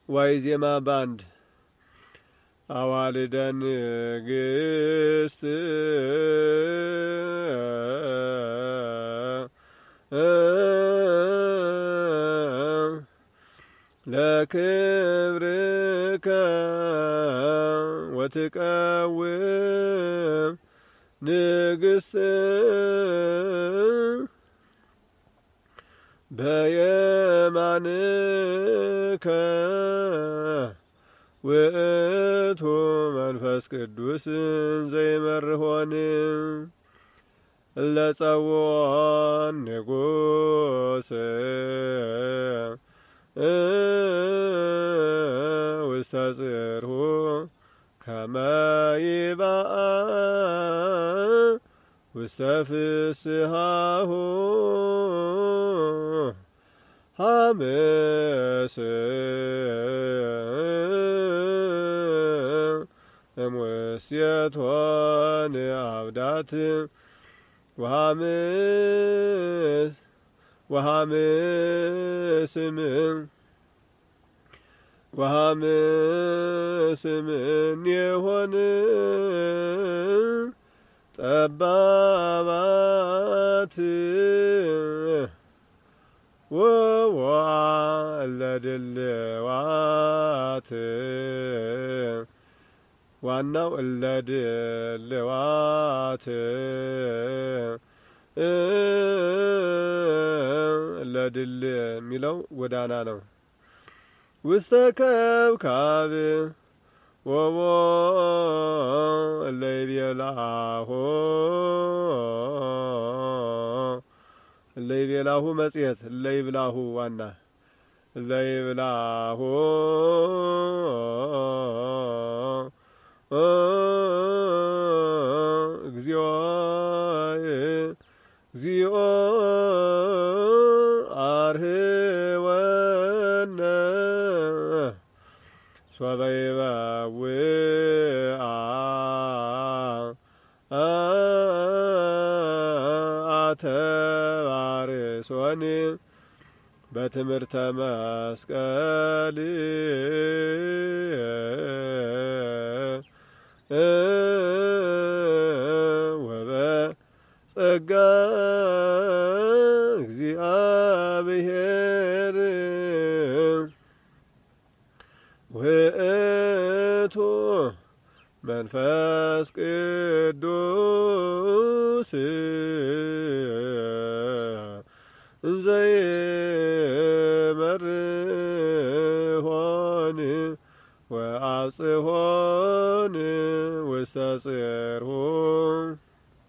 ዋይዜማ ባንድ አዋልደ ንግሥት ለክብርከ ወትቀውም ንግሥት በየማንከ ውእቱ መንፈስ ቅዱስ ዘይመርሖን ለጸውዖን ንጉሥ ውስተ ጽርሑ ከመ ይብአ ውስተ ፍስሓሁ ሐምስ እምውስቴቶን አብዳት ወሐምስምን የሆን ጠባባት ወለድልዋት ዋናው እለድልዋት ለድል የሚለው ጎዳና ነው። ውስተ ከብካብ ወቦ ለይቤላሁ መጽሔት ለይብላሁ ዋና ለይብላሁ እግዚኦ አርህወነ ሶበ ይበውአ አተባርሶን በትምህርተ መስቀል ወበጸጋ እግዚአብሔር ውእቱ መንፈስ ቅዱስ ዘይመርሖን ወአብጽሖን ውስተ ጽርሑ